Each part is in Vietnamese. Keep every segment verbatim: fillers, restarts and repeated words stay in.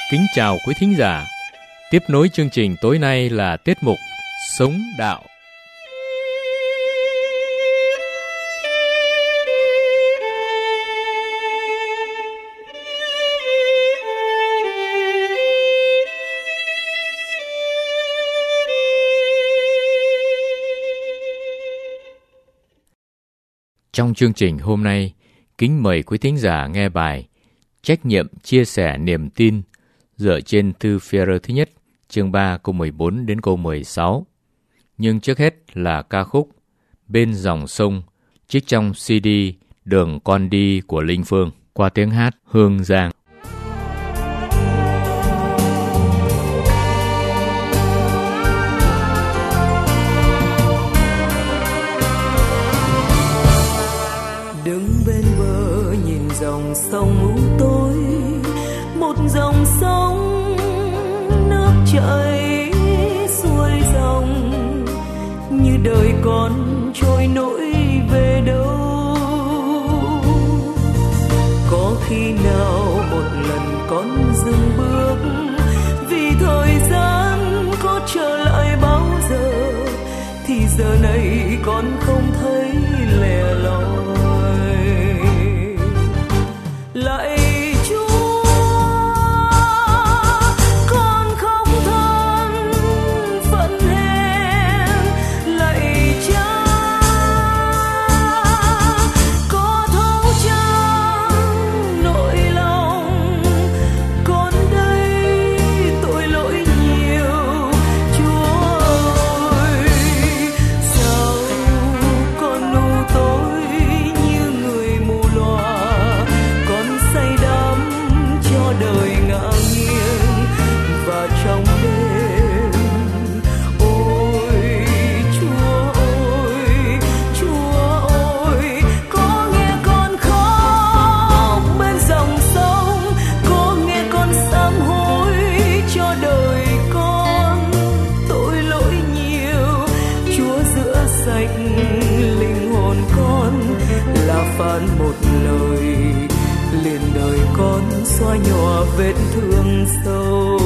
Kính chào quý thính giả. Tiếp nối chương trình tối nay là tiết mục Sống Đạo. Trong chương trình hôm nay, kính mời quý thính giả nghe bài Trách nhiệm chia sẻ niềm tin dựa trên thư Phi-e-rơ thứ nhất, chương ba câu mười bốn đến câu mười sáu. Nhưng trước hết là ca khúc Bên dòng sông, trích trong xê đê Đường con đi của Linh Phương, qua tiếng hát Hương Giang. Đứng bên bờ nhìn dòng sông u tối, một dòng sông nước chảy xuôi dòng, như đời con trôi nổi về đâu. Có khi nào một lần con dừng bước, vì thời gian có trở lại bao giờ, thì giờ này con không thấy lẻ loi. Lại một lời liền đời con xóa nhòa vết thương sâu.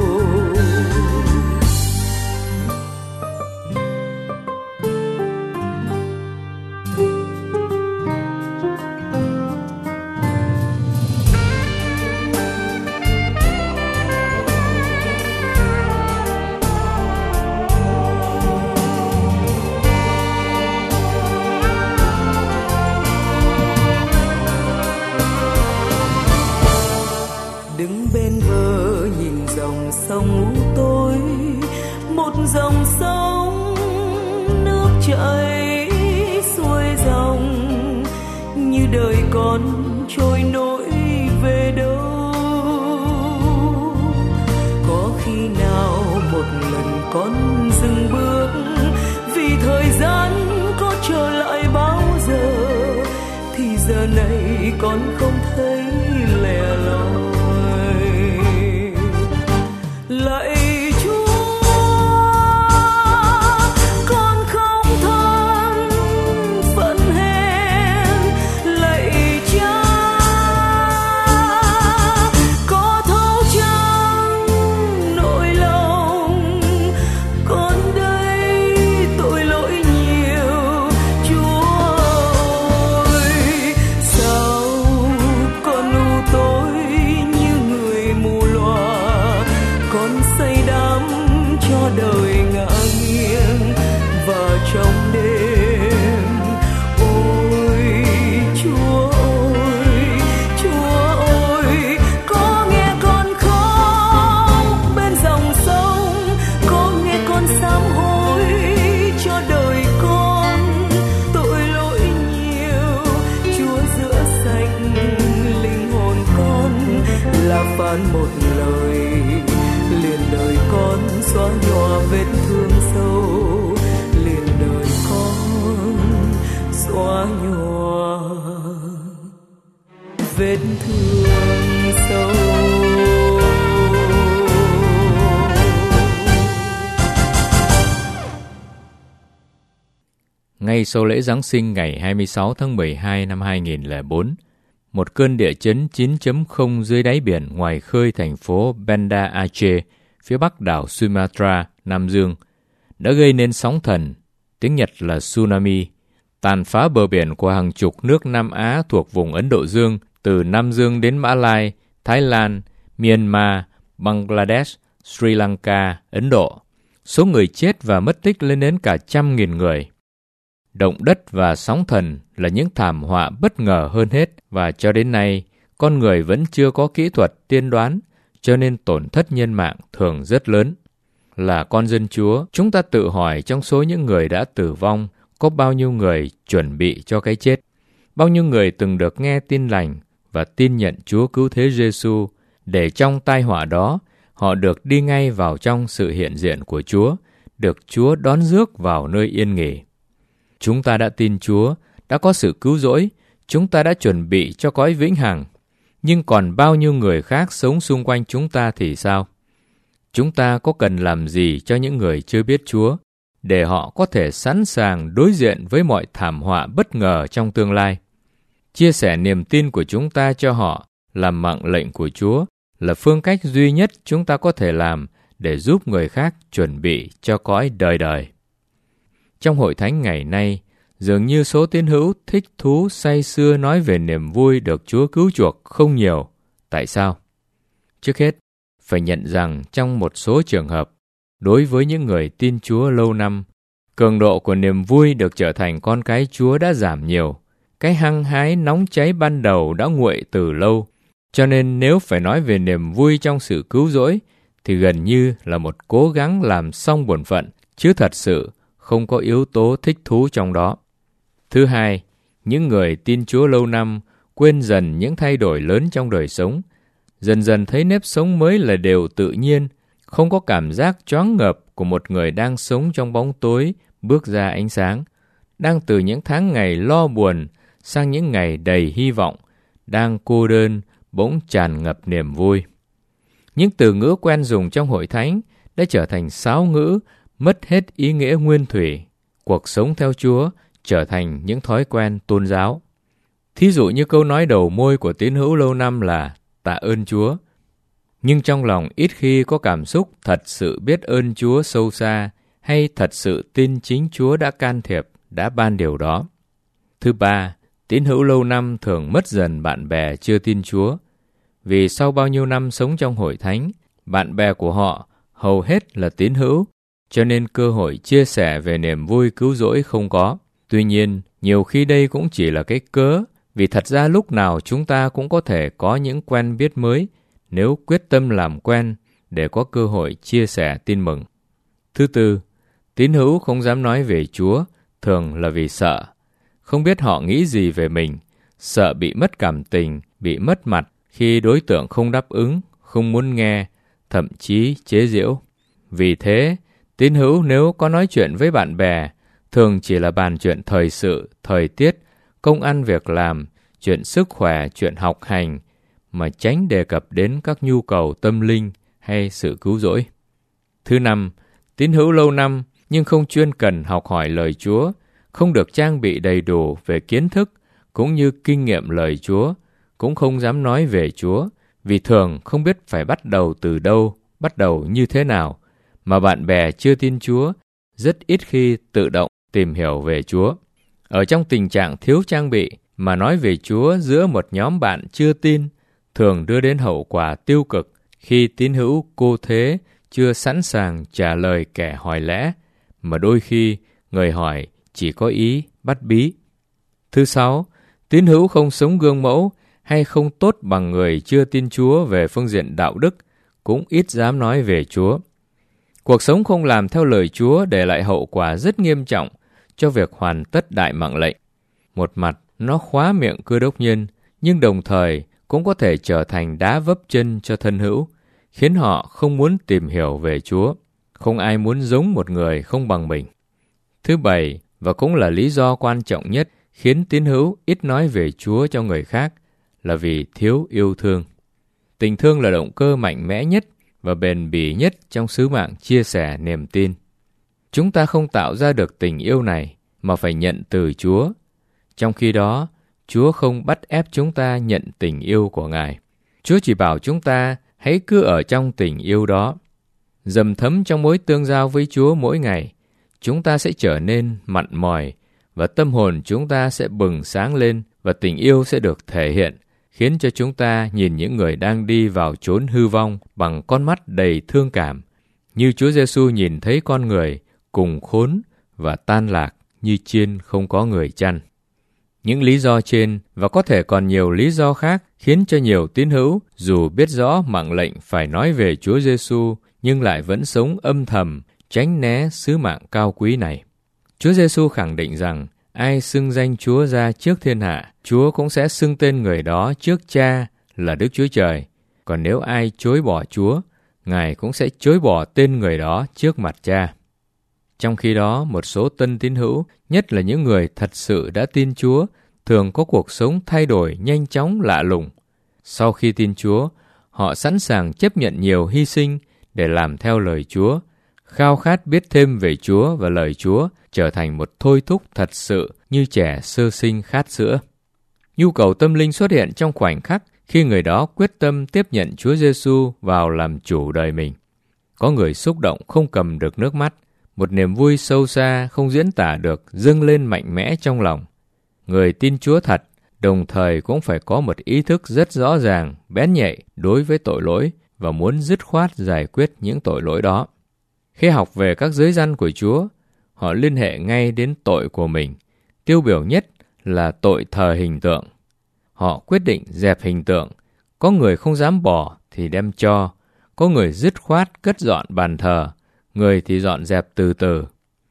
Sông u tối, một dòng sông nước chảy xuôi dòng, như đời con trôi nổi về đâu. Có khi nào một lần con dừng bước, vì thời gian có trở lại bao giờ, thì giờ này con không thấy lẻ loi. Lại Chúa, con không than phẫn hèn. Lạy Cha, có thấu chăng nỗi lòng, con đây tội lỗi nhiều. Chúa ơi, sao con u tối như người mù lòa, con say đắm cho đời ngã nghiêng và trong đêm. Ôi Chúa ơi, Chúa ơi, có nghe con khóc bên dòng sông, có nghe con sám hối cho đời con tội lỗi nhiều. Chúa rửa sạch linh hồn con, là phán một lời liền đời con xóa nhòa vết thương sâu. Liền đời con xóa nhòa vết thương sâu. Ngay sau lễ Giáng sinh ngày hai mươi sáu tháng mười hai năm hai nghìn lẻ bốn, một cơn địa chấn chín chấm không dưới đáy biển ngoài khơi thành phố Banda Aceh, phía bắc đảo Sumatra, Nam Dương, đã gây nên sóng thần, tiếng Nhật là tsunami, tàn phá bờ biển của hàng chục nước Nam Á thuộc vùng Ấn Độ Dương, từ Nam Dương đến Mã Lai, Thái Lan, Myanmar, Bangladesh, Sri Lanka, Ấn Độ. Số người chết và mất tích lên đến cả trăm nghìn người. Động đất và sóng thần là những thảm họa bất ngờ hơn hết, và cho đến nay, con người vẫn chưa có kỹ thuật tiên đoán, cho nên tổn thất nhân mạng thường rất lớn. Là con dân Chúa, chúng ta tự hỏi trong số những người đã tử vong, có bao nhiêu người chuẩn bị cho cái chết? Bao nhiêu người từng được nghe tin lành và tin nhận Chúa Cứu Thế Giêsu, để trong tai họa đó, họ được đi ngay vào trong sự hiện diện của Chúa, được Chúa đón rước vào nơi yên nghỉ. Chúng ta đã tin Chúa, đã có sự cứu rỗi, chúng ta đã chuẩn bị cho cõi vĩnh hằng. Nhưng còn bao nhiêu người khác sống xung quanh chúng ta thì sao? Chúng ta có cần làm gì cho những người chưa biết Chúa, để họ có thể sẵn sàng đối diện với mọi thảm họa bất ngờ trong tương lai? Chia sẻ niềm tin của chúng ta cho họ, làm mạng lệnh của Chúa, là phương cách duy nhất chúng ta có thể làm để giúp người khác chuẩn bị cho cõi đời đời. Trong hội thánh ngày nay, dường như số tín hữu thích thú say sưa nói về niềm vui được Chúa cứu chuộc không nhiều. Tại sao? Trước hết, phải nhận rằng trong một số trường hợp, đối với những người tin Chúa lâu năm, cường độ của niềm vui được trở thành con cái Chúa đã giảm nhiều. Cái hăng hái nóng cháy ban đầu đã nguội từ lâu. Cho nên nếu phải nói về niềm vui trong sự cứu rỗi, thì gần như là một cố gắng làm xong bổn phận, chứ thật sự không có yếu tố thích thú trong đó. Thứ hai, những người tin Chúa lâu năm quên dần những thay đổi lớn trong đời sống, dần dần thấy nếp sống mới là điều tự nhiên, không có cảm giác choáng ngợp của một người đang sống trong bóng tối bước ra ánh sáng, đang từ những tháng ngày lo buồn sang những ngày đầy hy vọng, đang cô đơn bỗng tràn ngập niềm vui. Những từ ngữ quen dùng trong hội thánh đã trở thành sáo ngữ, mất hết ý nghĩa nguyên thủy. Cuộc sống theo Chúa trở thành những thói quen tôn giáo. Thí dụ như câu nói đầu môi của tín hữu lâu năm là tạ ơn Chúa, nhưng trong lòng ít khi có cảm xúc thật sự biết ơn Chúa sâu xa, hay thật sự tin chính Chúa đã can thiệp, đã ban điều đó. Thứ ba, tín hữu lâu năm thường mất dần bạn bè chưa tin Chúa, vì sau bao nhiêu năm sống trong hội thánh, bạn bè của họ hầu hết là tín hữu, cho nên cơ hội chia sẻ về niềm vui cứu rỗi không có. Tuy nhiên, nhiều khi đây cũng chỉ là cái cớ, vì thật ra lúc nào chúng ta cũng có thể có những quen biết mới, nếu quyết tâm làm quen để có cơ hội chia sẻ tin mừng. Thứ tư, tín hữu không dám nói về Chúa, thường là vì sợ. Không biết họ nghĩ gì về mình, sợ bị mất cảm tình, bị mất mặt khi đối tượng không đáp ứng, không muốn nghe, thậm chí chế giễu. Vì thế, tín hữu nếu có nói chuyện với bạn bè, thường chỉ là bàn chuyện thời sự, thời tiết, công ăn việc làm, chuyện sức khỏe, chuyện học hành, mà tránh đề cập đến các nhu cầu tâm linh hay sự cứu rỗi. Thứ năm, tín hữu lâu năm nhưng không chuyên cần học hỏi lời Chúa, không được trang bị đầy đủ về kiến thức cũng như kinh nghiệm lời Chúa, cũng không dám nói về Chúa, vì thường không biết phải bắt đầu từ đâu, bắt đầu như thế nào, mà bạn bè chưa tin Chúa rất ít khi tự động tìm hiểu về Chúa. Ở trong tình trạng thiếu trang bị mà nói về Chúa giữa một nhóm bạn chưa tin, thường đưa đến hậu quả tiêu cực khi tín hữu cô thế chưa sẵn sàng trả lời kẻ hỏi lẽ, mà đôi khi người hỏi chỉ có ý bắt bí. Thứ sáu, tín hữu không sống gương mẫu hay không tốt bằng người chưa tin Chúa về phương diện đạo đức, cũng ít dám nói về Chúa. Cuộc sống không làm theo lời Chúa để lại hậu quả rất nghiêm trọng cho việc hoàn tất đại mạng lệnh. Một mặt, nó khóa miệng Cơ Đốc nhân, nhưng đồng thời cũng có thể trở thành đá vấp chân cho thân hữu, khiến họ không muốn tìm hiểu về Chúa. Không ai muốn giống một người không bằng mình. Thứ bảy, và cũng là lý do quan trọng nhất khiến tín hữu ít nói về Chúa cho người khác, là vì thiếu yêu thương. Tình thương là động cơ mạnh mẽ nhất và bền bỉ nhất trong sứ mạng chia sẻ niềm tin. Chúng ta không tạo ra được tình yêu này mà phải nhận từ Chúa. Trong khi đó, Chúa không bắt ép chúng ta nhận tình yêu của Ngài. Chúa chỉ bảo chúng ta hãy cứ ở trong tình yêu đó. Dầm thấm trong mối tương giao với Chúa mỗi ngày, chúng ta sẽ trở nên mặn mòi và tâm hồn chúng ta sẽ bừng sáng lên và tình yêu sẽ được thể hiện, khiến cho chúng ta nhìn những người đang đi vào chốn hư vong bằng con mắt đầy thương cảm, như Chúa Giêsu nhìn thấy con người cùng khốn và tan lạc như chiên không có người chăn. Những lý do trên và có thể còn nhiều lý do khác khiến cho nhiều tín hữu dù biết rõ mạng lệnh phải nói về Chúa Giêsu nhưng lại vẫn sống âm thầm, tránh né sứ mạng cao quý này. Chúa Giêsu khẳng định rằng ai xưng danh Chúa ra trước thiên hạ, Chúa cũng sẽ xưng tên người đó trước Cha là Đức Chúa Trời. Còn nếu ai chối bỏ Chúa, Ngài cũng sẽ chối bỏ tên người đó trước mặt Cha. Trong khi đó, một số tân tín hữu, nhất là những người thật sự đã tin Chúa, thường có cuộc sống thay đổi nhanh chóng lạ lùng. Sau khi tin Chúa, họ sẵn sàng chấp nhận nhiều hy sinh để làm theo lời Chúa, khao khát biết thêm về Chúa và lời Chúa trở thành một thôi thúc thật sự như trẻ sơ sinh khát sữa. Nhu cầu tâm linh xuất hiện trong khoảnh khắc khi người đó quyết tâm tiếp nhận Chúa Giêsu vào làm chủ đời mình. Có người xúc động không cầm được nước mắt, một niềm vui sâu xa không diễn tả được dâng lên mạnh mẽ trong lòng. Người tin Chúa thật, đồng thời cũng phải có một ý thức rất rõ ràng, bén nhạy đối với tội lỗi và muốn dứt khoát giải quyết những tội lỗi đó. Khi học về các giới răn của Chúa, họ liên hệ ngay đến tội của mình. Tiêu biểu nhất là tội thờ hình tượng. Họ quyết định dẹp hình tượng. Có người không dám bỏ thì đem cho. Có người dứt khoát cất dọn bàn thờ. Người thì dọn dẹp từ từ.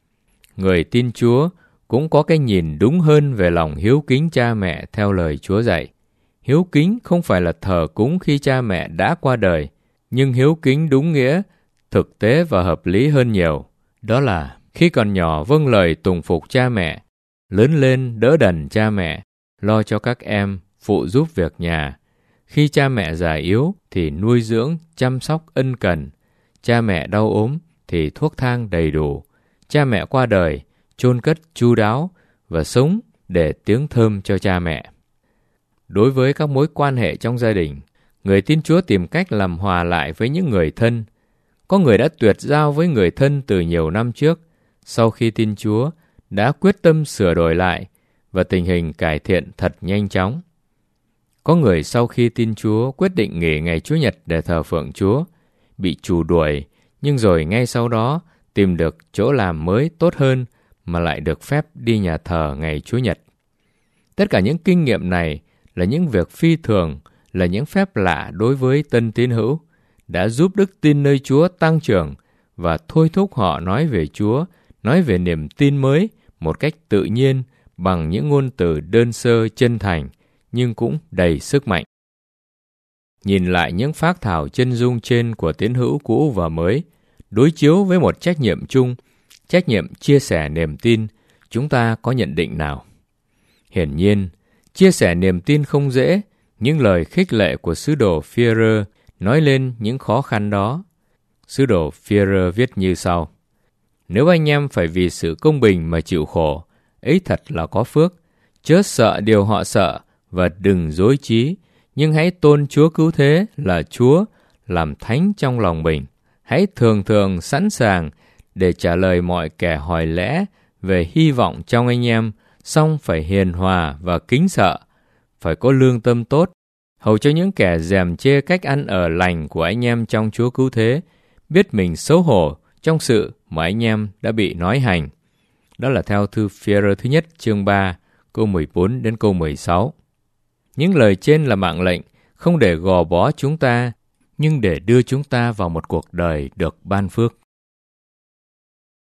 Người tin Chúa cũng có cái nhìn đúng hơn về lòng hiếu kính cha mẹ theo lời Chúa dạy. Hiếu kính không phải là thờ cúng khi cha mẹ đã qua đời, nhưng hiếu kính đúng nghĩa, thực tế và hợp lý hơn nhiều. Đó là khi còn nhỏ vâng lời tùng phục cha mẹ, lớn lên đỡ đần cha mẹ, lo cho các em, phụ giúp việc nhà. Khi cha mẹ già yếu thì nuôi dưỡng, chăm sóc ân cần. Cha mẹ đau ốm thì thuốc thang đầy đủ. Cha mẹ qua đời, chôn cất chu đáo và sống để tiếng thơm cho cha mẹ. Đối với các mối quan hệ trong gia đình, người tin Chúa tìm cách làm hòa lại với những người thân. Có người đã tuyệt giao với người thân từ nhiều năm trước, sau khi tin Chúa, đã quyết tâm sửa đổi lại và tình hình cải thiện thật nhanh chóng. Có người sau khi tin Chúa quyết định nghỉ ngày Chủ nhật để thờ phượng Chúa, bị chủ đuổi, nhưng rồi ngay sau đó tìm được chỗ làm mới tốt hơn mà lại được phép đi nhà thờ ngày Chủ nhật. Tất cả những kinh nghiệm này là những việc phi thường, là những phép lạ đối với tân tín hữu, đã giúp đức tin nơi Chúa tăng trưởng và thôi thúc họ nói về Chúa, nói về niềm tin mới một cách tự nhiên bằng những ngôn từ đơn sơ chân thành nhưng cũng đầy sức mạnh. Nhìn lại những phác thảo chân dung trên của tín hữu cũ và mới, đối chiếu với một trách nhiệm chung, trách nhiệm chia sẻ niềm tin, chúng ta có nhận định nào? Hiển nhiên, chia sẻ niềm tin không dễ. Những lời khích lệ của sứ đồ Phi-e-rơ nói lên những khó khăn đó. Sứ đồ Phi-e-rơ viết như sau: Nếu anh em phải vì sự công bình mà chịu khổ, ấy thật là có phước. Chớ sợ điều họ sợ và đừng dối trí, nhưng hãy tôn Chúa cứu thế là Chúa, làm thánh trong lòng mình. Hãy thường thường sẵn sàng để trả lời mọi kẻ hỏi lẽ về hy vọng trong anh em, song phải hiền hòa và kính sợ, phải có lương tâm tốt, hầu cho những kẻ dèm chê cách ăn ở lành của anh em trong Chúa cứu thế, biết mình xấu hổ trong sự mà anh em đã bị nói hành. Đó là theo thư Phi-e-rơ thứ nhất chương ba, câu mười bốn đến câu mười sáu. Những lời trên là mạng lệnh, không để gò bó chúng ta, nhưng để đưa chúng ta vào một cuộc đời được ban phước.